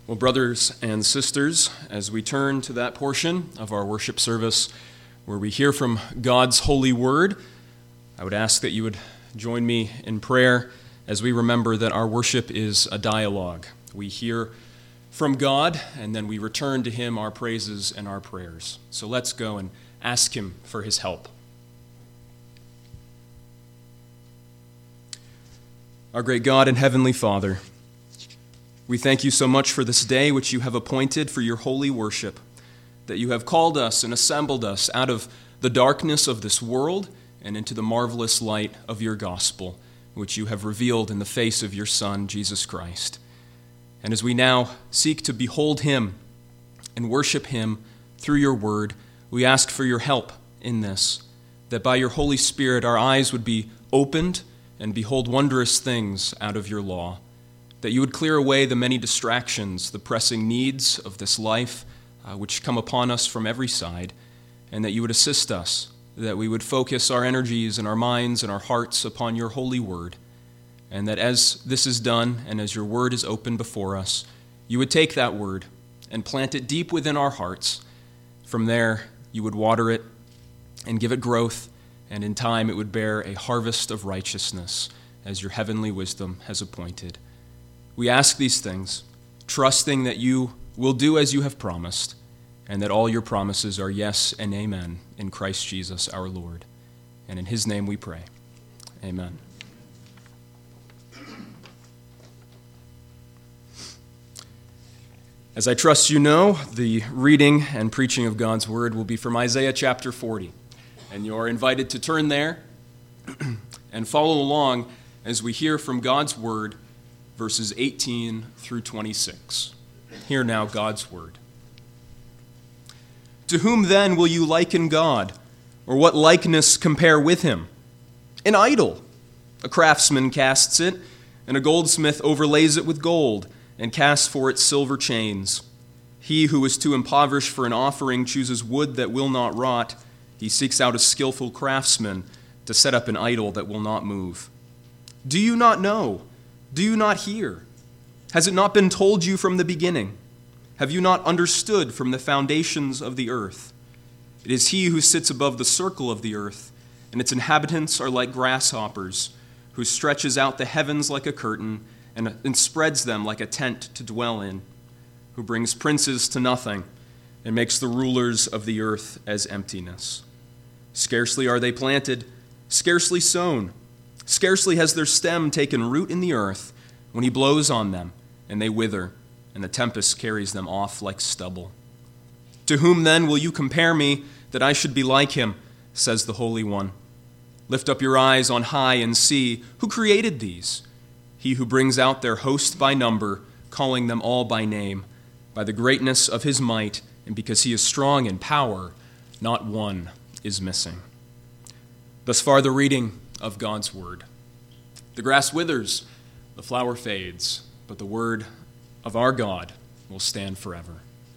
Well, brothers and sisters, as we turn to that portion of our worship service where we hear from God's holy word, I would ask that you would join me in prayer as we remember that our worship is a dialogue. We hear from God, and then we return to Him our praises and our prayers. So let's go and ask Him for His help. Our great God and Heavenly Father, we thank you so much for this day which you have appointed for your holy worship, that you have called us and assembled us out of the darkness of this world and into the marvelous light of your gospel, which you have revealed in the face of your Son, Jesus Christ. And as we now seek to behold him and worship him through your word, we ask for your help in this, that by your Holy Spirit our eyes would be opened and behold wondrous things out of your law, that you would clear away the many distractions, the pressing needs of this life which come upon us from every side, and that you would assist us, that we would focus our energies and our minds and our hearts upon your holy word, and that as this is done and as your word is open before us, you would take that word and plant it deep within our hearts. From there, you would water it and give it growth, and in time it would bear a harvest of righteousness as your heavenly wisdom has appointed. We ask these things, trusting that you will do as you have promised, and that all your promises are yes and amen in Christ Jesus our Lord. And in his name we pray. Amen. As I trust you know, the reading and preaching of God's word will be from Isaiah chapter 40. And you are invited to turn there and follow along as we hear from God's word, verses 18 through 26. Hear now God's word. To whom then will you liken God, or what likeness compare with him? An idol. A craftsman casts it, and a goldsmith overlays it with gold, and casts for it silver chains. He who is too impoverished for an offering chooses wood that will not rot. He seeks out a skillful craftsman to set up an idol that will not move. Do you not know? Do you not hear? Has it not been told you from the beginning? Have you not understood from the foundations of the earth? It is he who sits above the circle of the earth, and its inhabitants are like grasshoppers, who stretches out the heavens like a curtain and spreads them like a tent to dwell in, who brings princes to nothing and makes the rulers of the earth as emptiness. Scarcely are they planted, scarcely sown. Scarcely has their stem taken root in the earth when he blows on them, and they wither, and the tempest carries them off like stubble. To whom then will you compare me, that I should be like him, says the Holy One? Lift up your eyes on high and see, who created these? He who brings out their host by number, calling them all by name, by the greatness of his might, and because he is strong in power, not one is missing. Thus far the reading of God's word. The grass withers, the flower fades, but the word of our God will stand forever.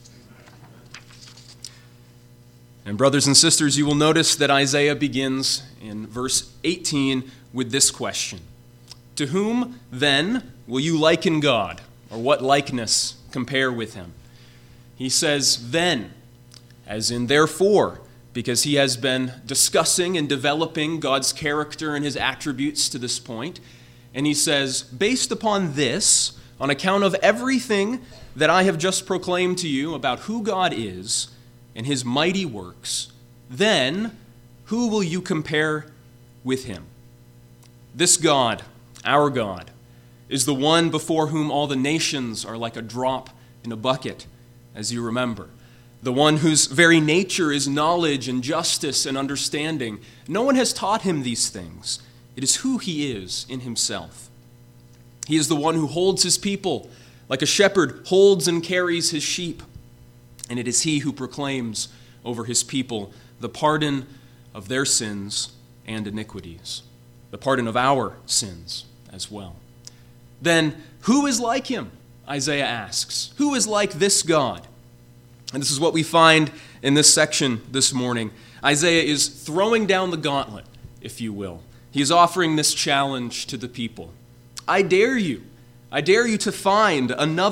And brothers and sisters, you will notice that Isaiah begins in verse 18 with this question. To whom then will you liken God, or what likeness compare with him? He says then, as in therefore, because he has been discussing and developing God's character and his attributes to this point. And he says, based upon this, on account of everything that I have just proclaimed to you about who God is and his mighty works, then who will you compare with him? This God, our God, is the one before whom all the nations are like a drop in a bucket, as you remember. The one whose very nature is knowledge and justice and understanding. No one has taught him these things. It is who he is in himself. He is the one who holds his people like a shepherd holds and carries his sheep. And it is he who proclaims over his people the pardon of their sins and iniquities, the pardon of our sins as well. Then who is like him? Isaiah asks. Who is like this God? And this is what we find in this section this morning. Isaiah is throwing down the gauntlet, if you will. He is offering this challenge to the people. I dare you to find another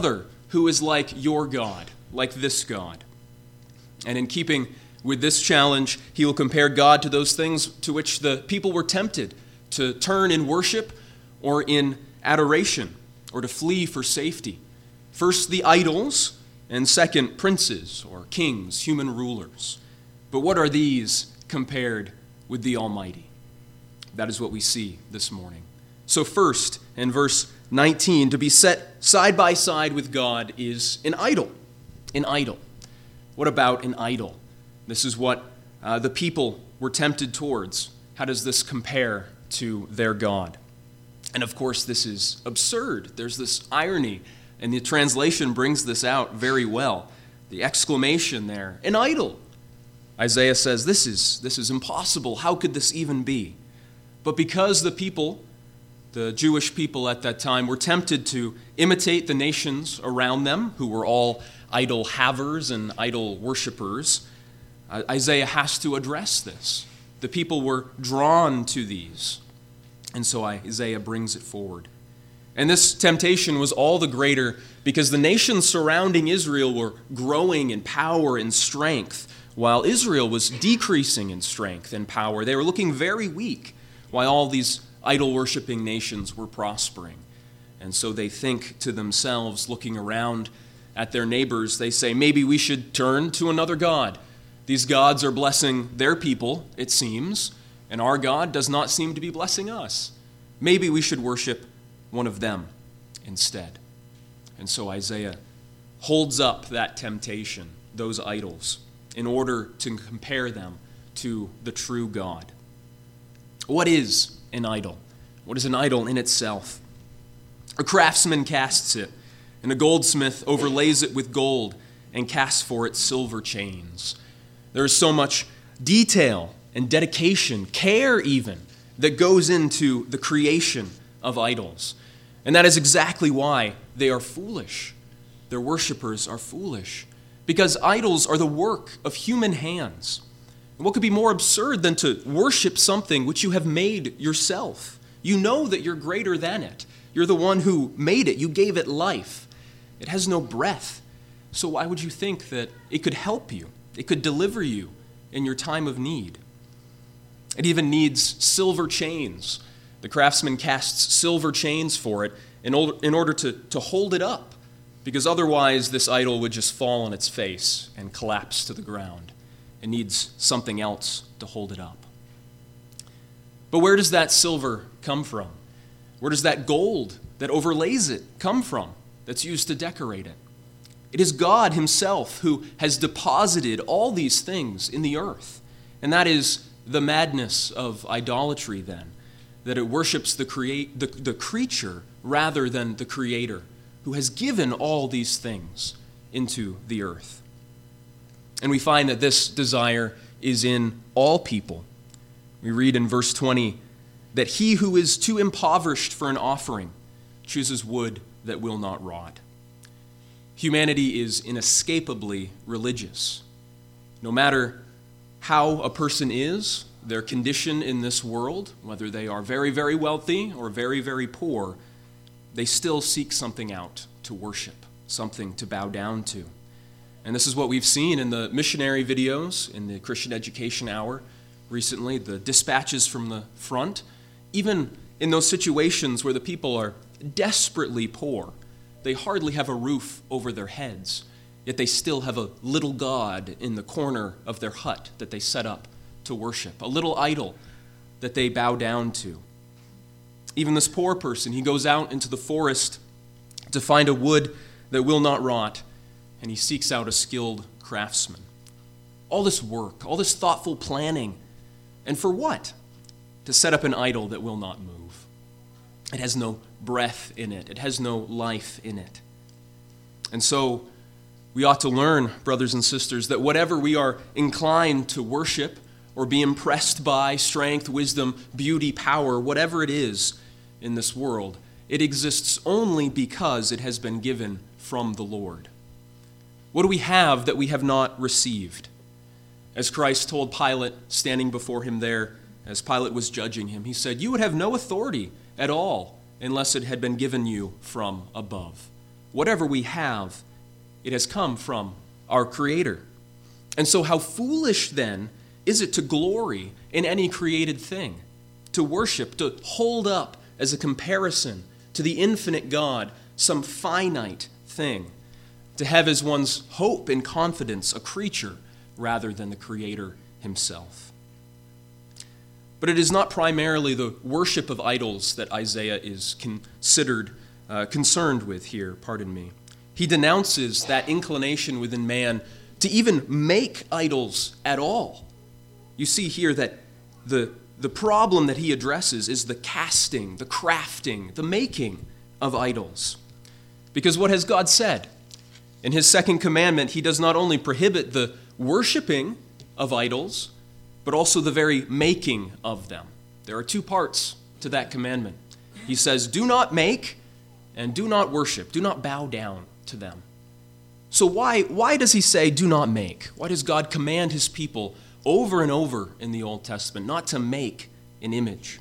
who is like your God, like this God. And in keeping with this challenge, he will compare God to those things to which the people were tempted to turn in worship or in adoration, or to flee for safety. First, the idols, and second, princes or kings, human rulers. But what are these compared with the Almighty? That is what we see this morning. So first, in verse 19, to be set side by side with God is an idol. An idol. What about an idol? This is what the people were tempted towards. How does this compare to their God? And of course, this is absurd. There's this irony, and the translation brings this out very well. The exclamation there, an idol. Isaiah says, this is impossible. How could this even be? But because the people, the Jewish people at that time, were tempted to imitate the nations around them, who were all idol havers and idol worshipers, Isaiah has to address this. The people were drawn to these. And so Isaiah brings it forward. And this temptation was all the greater because the nations surrounding Israel were growing in power and strength, while Israel was decreasing in strength and power. They were looking very weak, while all these idol-worshiping nations were prospering. And so they think to themselves, looking around at their neighbors, they say, maybe we should turn to another god. These gods are blessing their people, it seems, and our God does not seem to be blessing us. Maybe we should worship one of them instead. And so Isaiah holds up that temptation, those idols, in order to compare them to the true God. What is an idol? What is an idol in itself? A craftsman casts it, and a goldsmith overlays it with gold and casts for it silver chains. There is so much detail and dedication, care even, that goes into the creation of idols. And that is exactly why they are foolish. Their worshipers are foolish, because idols are the work of human hands. And what could be more absurd than to worship something which you have made yourself? You know that you're greater than it. You're the one who made it. You gave it life. It has no breath. So why would you think that it could help you? It could deliver you in your time of need. It even needs silver chains. The craftsman casts silver chains for it in order to hold it up, because otherwise this idol would just fall on its face and collapse to the ground. It needs something else to hold it up. But where does that silver come from? Where does that gold that overlays it come from that's used to decorate it? It is God himself who has deposited all these things in the earth. And that is the madness of idolatry then, that it worships the creature rather than the Creator, who has given all these things into the earth. And we find that this desire is in all people. We read in verse 20 that he who is too impoverished for an offering chooses wood that will not rot. Humanity is inescapably religious. No matter how a person is, their condition in this world, whether they are very, very wealthy or very, very poor, they still seek something out to worship, something to bow down to. And this is what we've seen in the missionary videos, in the Christian Education Hour recently, the dispatches from the front. Even in those situations where the people are desperately poor, they hardly have a roof over their heads, yet they still have a little god in the corner of their hut that they set up to worship, a little idol that they bow down to. Even this poor person, he goes out into the forest to find a wood that will not rot, and he seeks out a skilled craftsman. All this work, all this thoughtful planning, and for what? To set up an idol that will not move. It has no breath in it. It has no life in it. And so we ought to learn, brothers and sisters, that whatever we are inclined to worship or be impressed by, strength, wisdom, beauty, power, whatever it is in this world, it exists only because it has been given from the Lord. What do we have that we have not received? As Christ told Pilate, standing before him there, as Pilate was judging him, he said, "You would have no authority at all unless it had been given you from above." whatever we have, it has come from our Creator. And so how foolish then is it to glory in any created thing, to worship, to hold up as a comparison to the infinite God some finite thing, to have as one's hope and confidence a creature rather than the Creator himself. But it is not primarily the worship of idols that Isaiah is concerned with here, He denounces that inclination within man to even make idols at all. You see here that the problem that he addresses is the casting, the crafting, the making of idols. Because what has God said? In his second commandment, he does not only prohibit the worshiping of idols, but also the very making of them. There are two parts to that commandment. He says, do not make and do not worship. Do not bow down to them. So why does he say do not make? Why does God command his people over and over in the Old Testament not to make an image?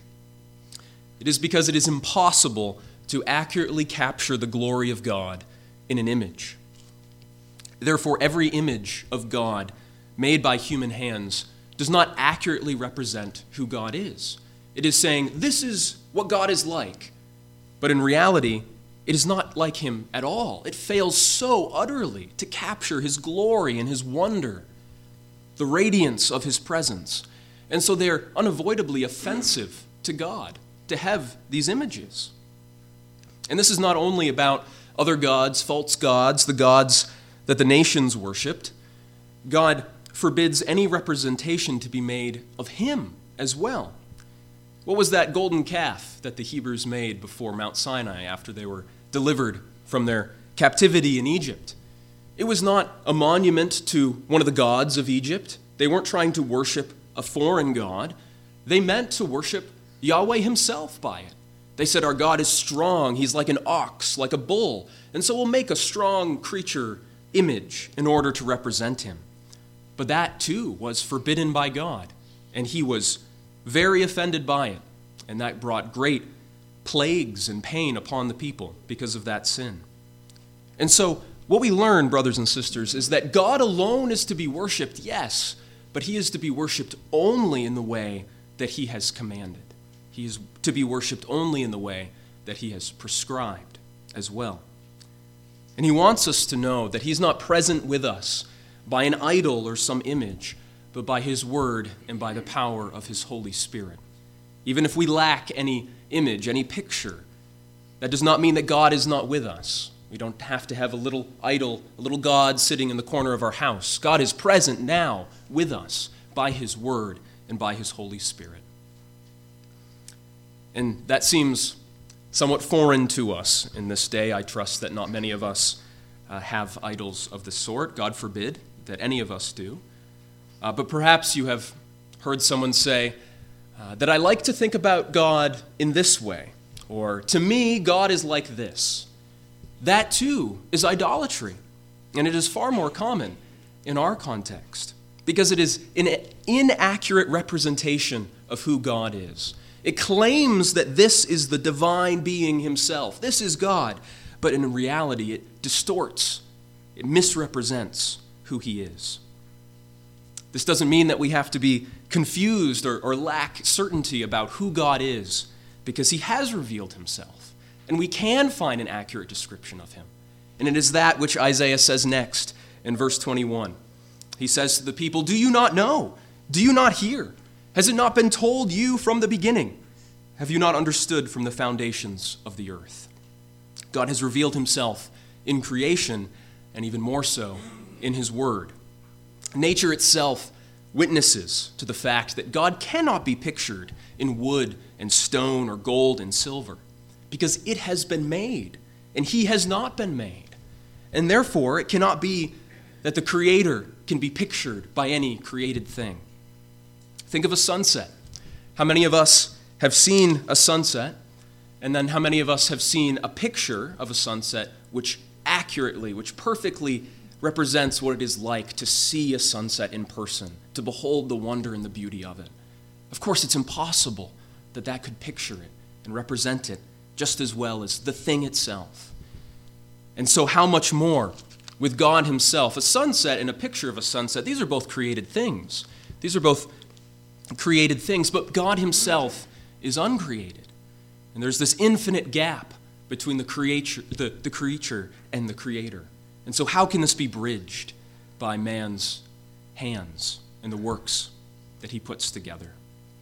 It is because it is impossible to accurately capture the glory of God in an image. Therefore, every image of God made by human hands does not accurately represent who God is. It is saying, this is what God is like. But in reality, it is not like him at all. It fails so utterly to capture his glory and his wonder, the radiance of his presence. And so they're unavoidably offensive to God to have these images. And this is not only about other gods, false gods, the gods that the nations worshipped. God forbids any representation to be made of him as well. What was that golden calf that the Hebrews made before Mount Sinai after they were delivered from their captivity in Egypt? It was not a monument to one of the gods of Egypt. They weren't trying to worship a foreign god. They meant to worship Yahweh himself by it. They said, our God is strong. He's like an ox, like a bull. And so we'll make a strong creature image in order to represent him. But that too was forbidden by God. And he was very offended by it. And that brought great plagues and pain upon the people because of that sin. And so what we learn, brothers and sisters, is that God alone is to be worshipped, yes, but he is to be worshipped only in the way that he has commanded. He is to be worshipped only in the way that he has prescribed as well. And he wants us to know that he's not present with us by an idol or some image, but by his word and by the power of his Holy Spirit. Even if we lack any image, any picture, that does not mean that God is not with us. We don't have to have a little idol, a little God sitting in the corner of our house. God is present now with us by his word and by his Holy Spirit. And that seems somewhat foreign to us in this day. I trust that not many of us have idols of this sort. God forbid that any of us do. But perhaps you have heard someone say that I like to think about God in this way, or to me, God is like this. That too is idolatry, and it is far more common in our context because it is an inaccurate representation of who God is. It claims that this is the divine being himself. This is God. But in reality, it distorts, it misrepresents who he is. This doesn't mean that we have to be confused or lack certainty about who God is, because he has revealed himself, and we can find an accurate description of him. And it is that which Isaiah says next in verse 21. He says to the people, do you not know? Do you not hear? Has it not been told you from the beginning? Have you not understood from the foundations of the earth? God has revealed himself in creation, and even more so in his word. Nature itself witnesses to the fact that God cannot be pictured in wood and stone or gold and silver, because it has been made, and he has not been made. And therefore, it cannot be that the Creator can be pictured by any created thing. Think of a sunset. How many of us have seen a sunset, and then how many of us have seen a picture of a sunset which perfectly represents what it is like to see a sunset in person, to behold the wonder and the beauty of it? Of course, it's impossible that could picture it and represent it just as well as the thing itself. And so how much more with God himself? A sunset and a picture of a sunset, these are both created things. These are both created things, but God himself is uncreated. And there's this infinite gap between the creature and the Creator. And so how can this be bridged? By man's hands and the works that he puts together.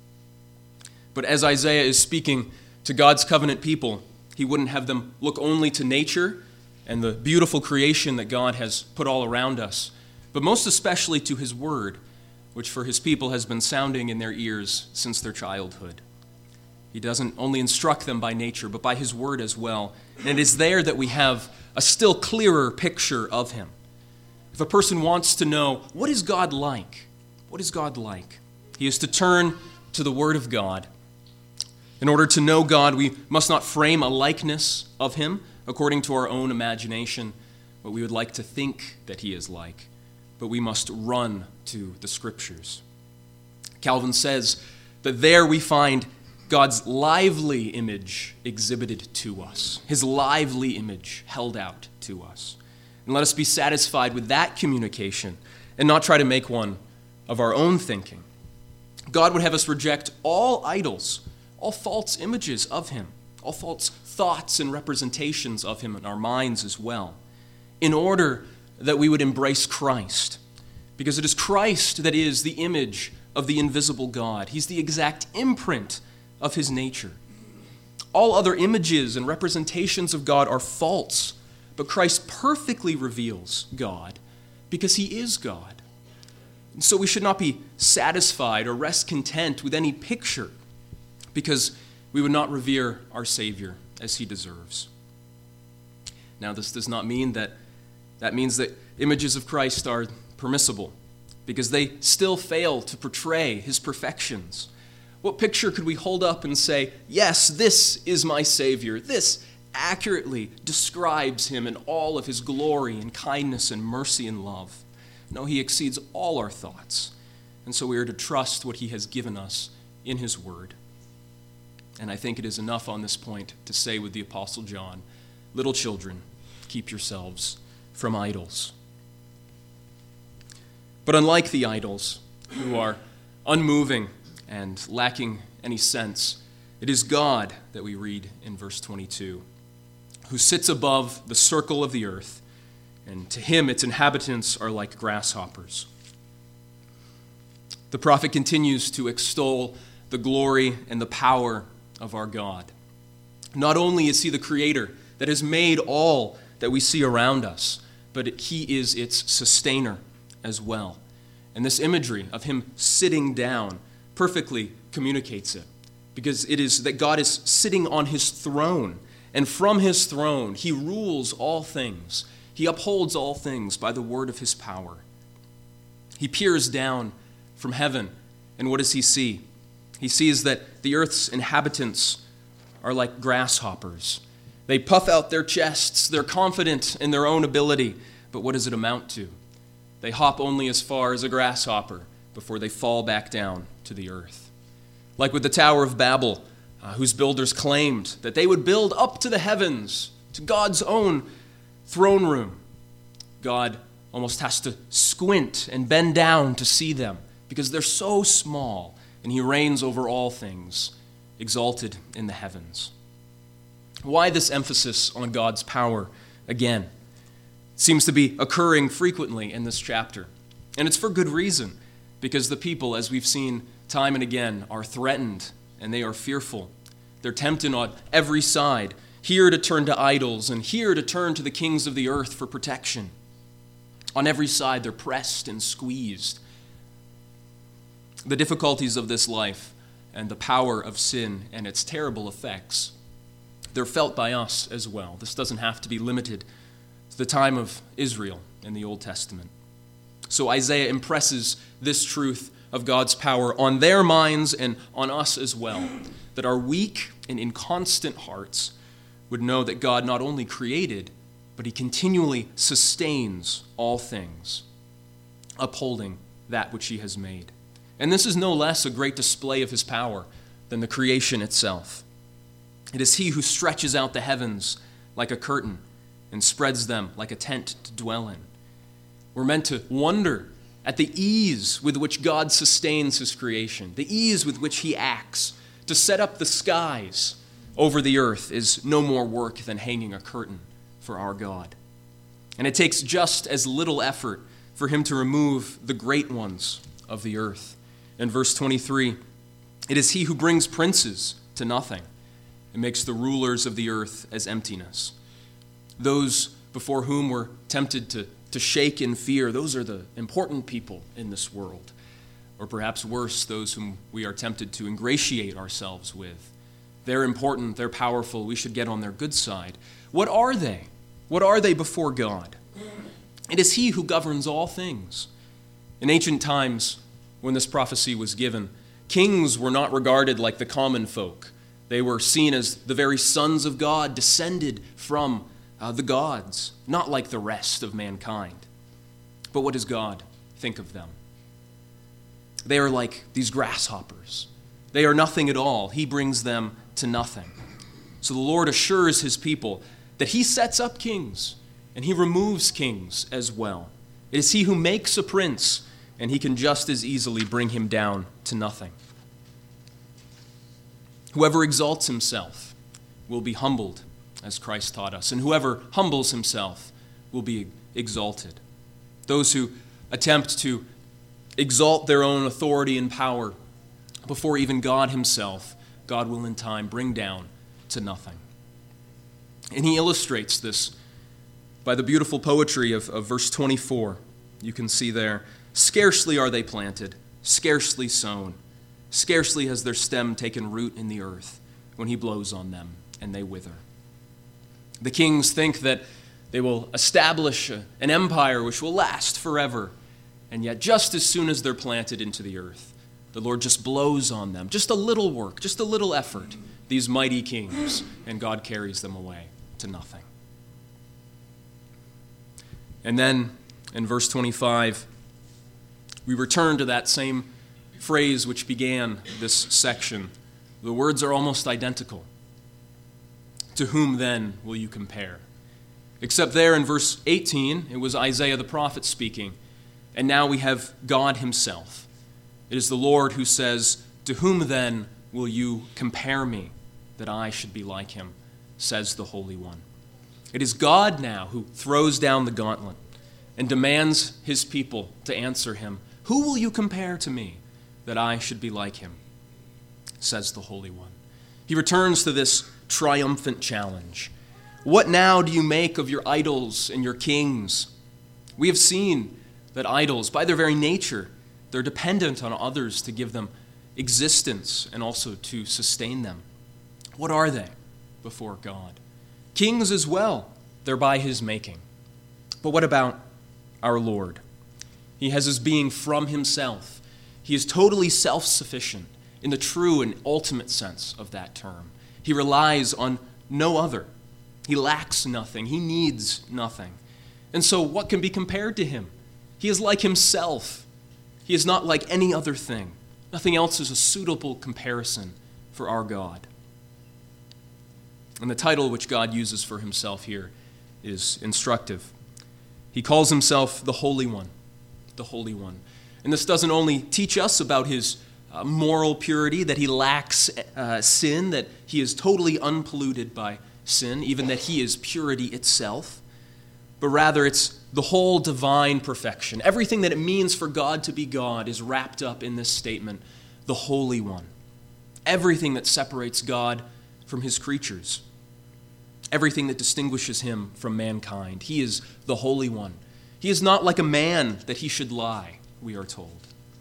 But as Isaiah is speaking to God's covenant people, he wouldn't have them look only to nature and the beautiful creation that God has put all around us, but most especially to his word, which for his people has been sounding in their ears since their childhood. He doesn't only instruct them by nature, but by his word as well. And it is there that we have a still clearer picture of him. If a person wants to know, what is God like? What is God like? He is to turn to the word of God. In order to know God, we must not frame a likeness of him according to our own imagination, what we would like to think that he is like, but we must run to the Scriptures. Calvin says that there we find God's lively image exhibited to us, his lively image held out to us. And let us be satisfied with that communication and not try to make one of our own thinking. God would have us reject all idols, all false images of him, all false thoughts and representations of him in our minds as well, in order that we would embrace Christ, because it is Christ that is the image of the invisible God. He's the exact imprint of his nature. All other images and representations of God are false, but Christ perfectly reveals God because he is God. And so we should not be satisfied or rest content with any picture, because we would not revere our Savior as he deserves. Now, this does not mean that means that images of Christ are permissible, because they still fail to portray his perfections. What picture could we hold up and say, yes, this is my Savior. This accurately describes him in all of his glory and kindness and mercy and love. No, he exceeds all our thoughts. And so we are to trust what he has given us in his word. And I think it is enough on this point to say with the Apostle John, little children, keep yourselves from idols. But unlike the idols, who are unmoving and lacking any sense, it is God that we read in verse 22, who sits above the circle of the earth, and to him its inhabitants are like grasshoppers. The prophet continues to extol the glory and the power of our God. Not only is he the creator that has made all that we see around us, but he is its sustainer as well. And this imagery of him sitting down perfectly communicates it, because it is that God is sitting on his throne, and from his throne he rules all things. He upholds all things by the word of his power. He peers down from heaven, and what does he see? He sees that the earth's inhabitants are like grasshoppers. They puff out their chests, they're confident in their own ability, but what does it amount to? They hop only as far as a grasshopper before they fall back down to the earth. Like with the Tower of Babel, whose builders claimed that they would build up to the heavens, to God's own throne room. God almost has to squint and bend down to see them because they're so small, and he reigns over all things, exalted in the heavens. Why this emphasis on God's power again? It seems to be occurring frequently in this chapter, and it's for good reason, because the people, as we've seen time and again, are threatened and they are fearful. They're tempted on every side, here to turn to idols and here to turn to the kings of the earth for protection. On every side, they're pressed and squeezed. The difficulties of this life and the power of sin and its terrible effects, they're felt by us as well. This doesn't have to be limited to the time of Israel in the Old Testament. So Isaiah impresses this truth of God's power on their minds and on us as well, that our weak and inconstant hearts would know that God not only created, but he continually sustains all things, upholding that which he has made. And this is no less a great display of his power than the creation itself. It is he who stretches out the heavens like a curtain and spreads them like a tent to dwell in. We're meant to wonder at the ease with which God sustains his creation, the ease with which he acts. To set up the skies over the earth is no more work than hanging a curtain for our God. And it takes just as little effort for him to remove the great ones of the earth. In verse 23, it is he who brings princes to nothing and makes the rulers of the earth as emptiness. Those before whom we're tempted to shake in fear, those are the important people in this world. Or perhaps worse, those whom we are tempted to ingratiate ourselves with. They're important, they're powerful, we should get on their good side. What are they? What are they before God? It is he who governs all things. In ancient times, when this prophecy was given, kings were not regarded like the common folk. They were seen as the very sons of God, descended from the gods, not like the rest of mankind. But what does God think of them? They are like these grasshoppers. They are nothing at all. He brings them to nothing. So the Lord assures his people that he sets up kings and he removes kings as well. It is he who makes a prince, and he can just as easily bring him down to nothing. Whoever exalts himself will be humbled, as Christ taught us, and whoever humbles himself will be exalted. Those who attempt to exalt their own authority and power before even God himself, God will in time bring down to nothing. And he illustrates this by the beautiful poetry of verse 24. You can see there, scarcely are they planted, scarcely sown, scarcely has their stem taken root in the earth when he blows on them and they wither. The kings think that they will establish an empire which will last forever, and yet just as soon as they're planted into the earth, the Lord just blows on them. Just a little work, just a little effort, these mighty kings, and God carries them away to nothing. And then in verse 25, we return to that same phrase which began this section. The words are almost identical. To whom then will you compare? Except there in verse 18, it was Isaiah the prophet speaking, and now we have God himself. It is the Lord who says, to whom then will you compare me, that I should be like him, says the Holy One. It is God now who throws down the gauntlet and demands his people to answer him, who will you compare to me, that I should be like him, says the Holy One. He returns to this triumphant challenge. What now do you make of your idols and your kings? We have seen that idols, by their very nature, they're dependent on others to give them existence and also to sustain them. What are they before God? Kings as well, they're by his making. But what about our Lord? He has his being from himself. He is totally self-sufficient in the true and ultimate sense of that term. He relies on no other. He lacks nothing. He needs nothing. And so what can be compared to him? He is like himself. He is not like any other thing. Nothing else is a suitable comparison for our God. And the title which God uses for himself here is instructive. He calls himself the Holy One, the Holy One. And this doesn't only teach us about his moral purity, that he lacks sin, that he is totally unpolluted by sin, even that he is purity itself, but rather it's the whole divine perfection. Everything that it means for God to be God is wrapped up in this statement, the Holy One. Everything that separates God from his creatures. Everything that distinguishes him from mankind. He is the Holy One. He is not like a man that he should lie, we are told.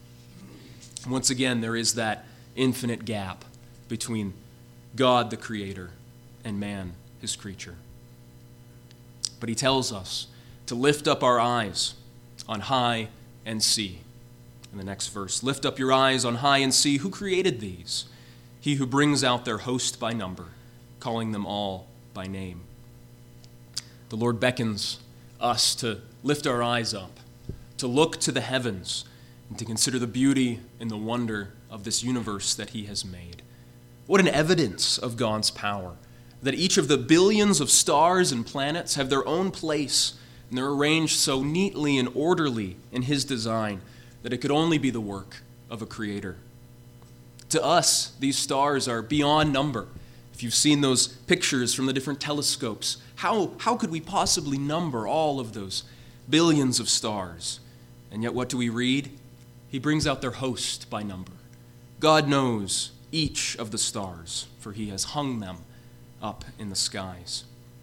Once again, there is that infinite gap between God, the Creator, and man, his creature. But he tells us to lift up our eyes on high and see. In the next verse, lift up your eyes on high and see who created these. He who brings out their host by number, calling them all by name. The Lord beckons us to lift our eyes up, to look to the heavens, and to consider the beauty and the wonder of this universe that he has made. What an evidence of God's power that each of the billions of stars and planets have their own place, and they're arranged so neatly and orderly in his design that it could only be the work of a creator. To us, these stars are beyond number. If you've seen those pictures from the different telescopes, how could we possibly number all of those billions of stars? And yet what do we read? He brings out their host by number. God knows each of the stars, for he has hung them up in the skies.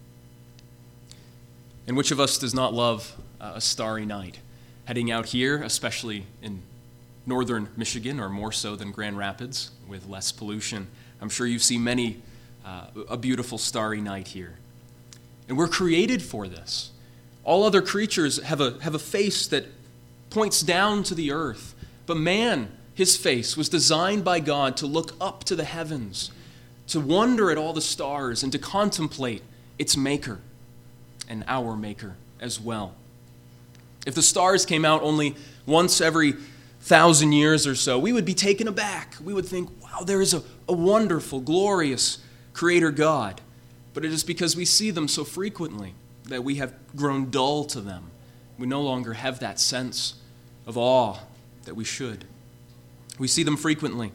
And which of us does not love a starry night? Heading out here, especially in northern Michigan, or more so than Grand Rapids, with less pollution, I'm sure you've seen many a beautiful starry night here. And we're created for this. All other creatures have a face that points down to the earth. But man, his face was designed by God to look up to the heavens, to wonder at all the stars, and to contemplate its maker and our maker as well. If the stars came out only once every 1,000 years or so, we would be taken aback. We would think, wow, there is a wonderful, glorious Creator God. But it is because we see them so frequently that we have grown dull to them. We no longer have that sense of awe that we should. We see them frequently.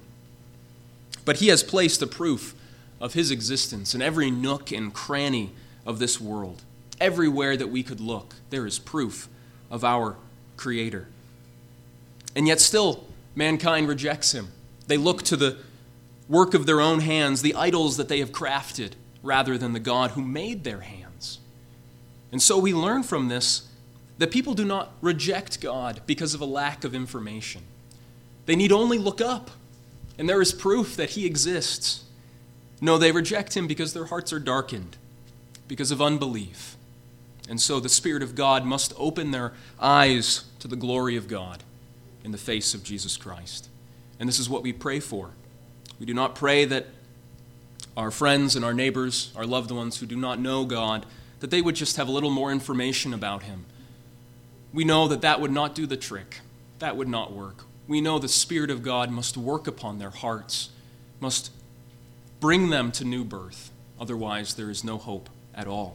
But he has placed a proof of his existence in every nook and cranny of this world. Everywhere that we could look, there is proof of our Creator. And yet still, mankind rejects him. They look to the work of their own hands, the idols that they have crafted, rather than the God who made their hands. And so we learn from this that people do not reject God because of a lack of information. They need only look up, and there is proof that he exists. No, they reject him because their hearts are darkened, because of unbelief. And so the Spirit of God must open their eyes to the glory of God in the face of Jesus Christ. And this is what we pray for. We do not pray that our friends and our neighbors, our loved ones who do not know God, that they would just have a little more information about him. We know that that would not do the trick. That would not work. We know the Spirit of God must work upon their hearts, must bring them to new birth. Otherwise, there is no hope at all.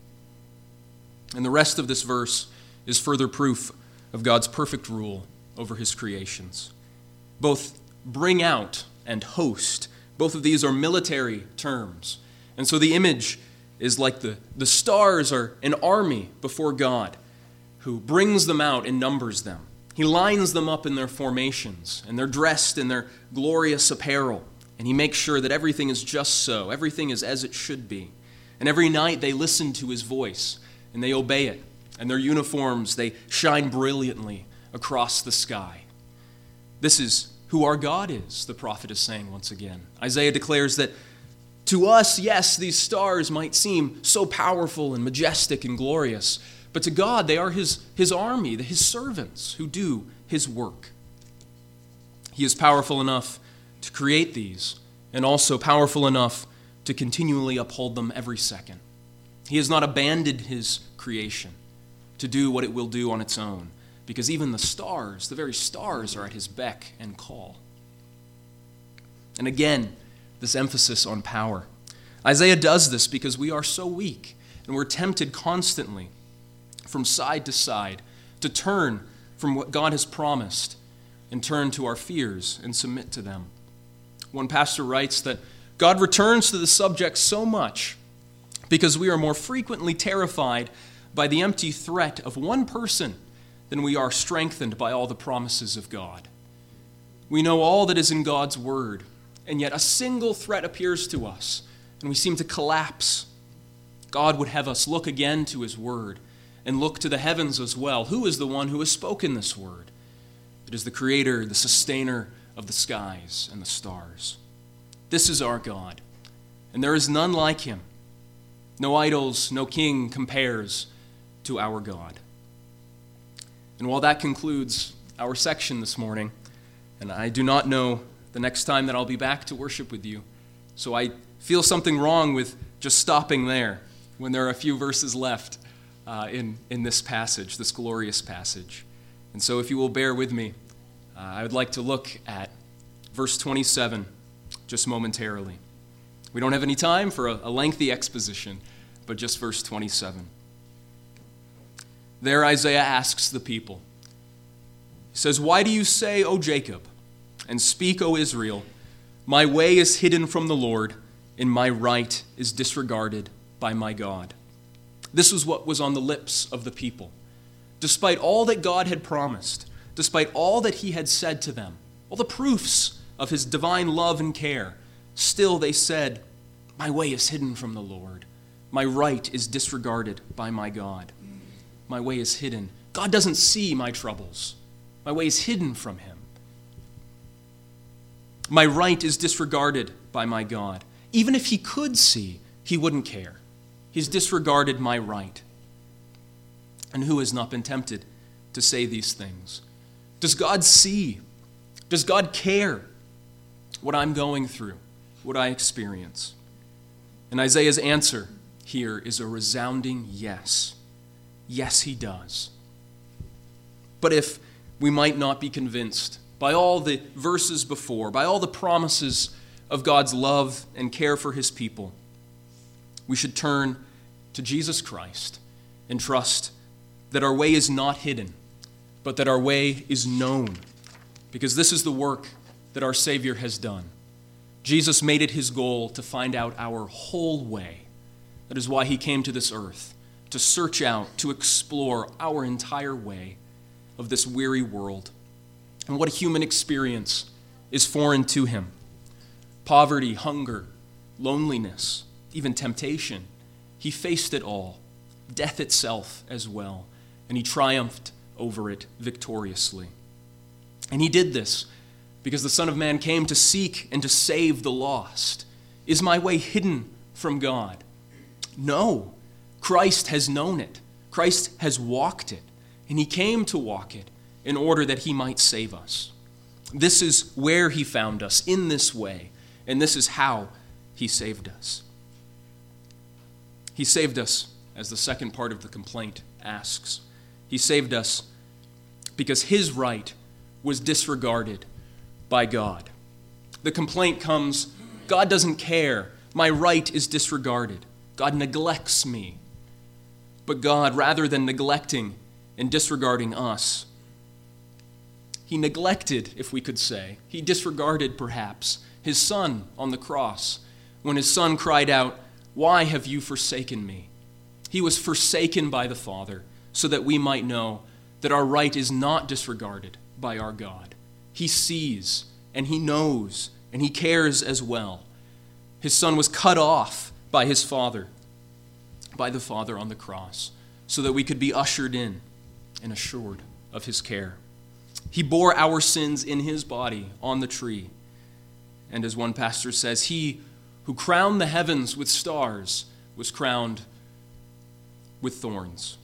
And the rest of this verse is further proof of God's perfect rule over his creations. Both bring out and host, both of these are military terms. And so the image is like the stars are an army before God who brings them out and numbers them. He lines them up in their formations, and they're dressed in their glorious apparel. And he makes sure that everything is just so. Everything is as it should be. And every night they listen to his voice, and they obey it. And their uniforms, they shine brilliantly across the sky. This is who our God is, the prophet is saying once again. Isaiah declares that to us, yes, these stars might seem so powerful and majestic and glorious, but to God, they are his army, his servants who do his work. He is powerful enough to create these, and also powerful enough to continually uphold them every second. He has not abandoned his creation to do what it will do on its own, because even the stars, the very stars, are at his beck and call. And again, this emphasis on power. Isaiah does this because we are so weak, and we're tempted constantly from side to side to turn from what God has promised and turn to our fears and submit to them. One pastor writes that God returns to the subject so much because we are more frequently terrified by the empty threat of one person than we are strengthened by all the promises of God. We know all that is in God's word, and yet a single threat appears to us, and we seem to collapse. God would have us look again to his word and look to the heavens as well. Who is the one who has spoken this word? It is the Creator, the sustainer of the skies and the stars. This is our God, and there is none like him. No idols, no king compares to our God. And while that concludes our section this morning, and I do not know the next time that I'll be back to worship with you, so I feel something wrong with just stopping there when there are a few verses left in this passage, this glorious passage. And so if you will bear with me, I would like to look at verse 27 just momentarily. We don't have any time for a lengthy exposition, but just verse 27. There Isaiah asks the people. He says, "Why do you say, O Jacob, and speak, O Israel, my way is hidden from the Lord, and my right is disregarded by my God?" This was what was on the lips of the people. Despite all that God had promised, despite all that he had said to them, all the proofs of his divine love and care, still they said, "My way is hidden from the Lord. My right is disregarded by my God." My way is hidden. God doesn't see my troubles. My way is hidden from him. My right is disregarded by my God. Even if he could see, he wouldn't care. He's disregarded my right. And who has not been tempted to say these things? Does God see? Does God care what I'm going through, what I experience? And Isaiah's answer here is a resounding yes. Yes, he does. But if we might not be convinced by all the verses before, by all the promises of God's love and care for his people, we should turn to Jesus Christ and trust that our way is not hidden, but that our way is known, because this is the work that our Savior has done. Jesus made it his goal to find out our whole way. That is why he came to this earth, to search out, to explore our entire way of this weary world. And what a human experience is foreign to him. Poverty, hunger, loneliness, even temptation. He faced it all, death itself as well, and he triumphed over it victoriously. And he did this because the Son of Man came to seek and to save the lost. Is my way hidden from God? No. Christ has known it. Christ has walked it, and he came to walk it in order that he might save us. This is where he found us, in this way, and this is how he saved us. He saved us, as the second part of the complaint asks. He saved us because his right was disregarded by God. The complaint comes, God doesn't care. My right is disregarded. God neglects me. But God, rather than neglecting and disregarding us, he neglected, if we could say, he disregarded perhaps his Son on the cross when his Son cried out, "Why have you forsaken me?" He was forsaken by the Father so that we might know that our right is not disregarded by our God. He sees and he knows and he cares as well. His Son was cut off by his Father, by the Father on the cross, so that we could be ushered in and assured of his care. He bore our sins in his body on the tree. And as one pastor says, he who crowned the heavens with stars was crowned with thorns.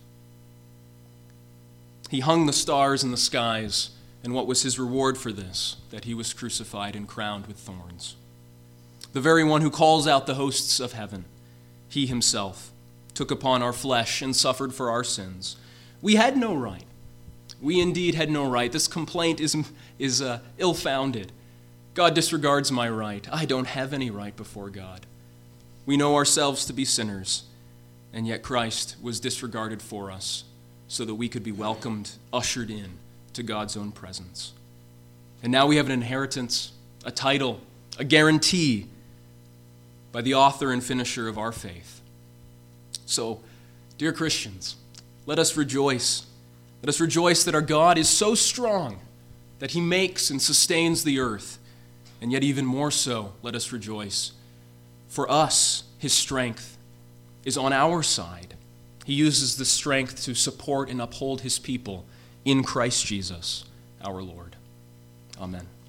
He hung the stars in the skies, and what was his reward for this? That he was crucified and crowned with thorns. The very one who calls out the hosts of heaven, he himself took upon our flesh and suffered for our sins. We had no right. We indeed had no right. This complaint is ill-founded. God disregards my right. I don't have any right before God. We know ourselves to be sinners, and yet Christ was disregarded for us so that we could be welcomed, ushered in to God's own presence. And now we have an inheritance, a title, a guarantee by the author and finisher of our faith. So, dear Christians, let us rejoice. Let us rejoice that our God is so strong that he makes and sustains the earth. And yet even more so, let us rejoice. For us, his strength is on our side. He uses the strength to support and uphold his people in Christ Jesus, our Lord. Amen.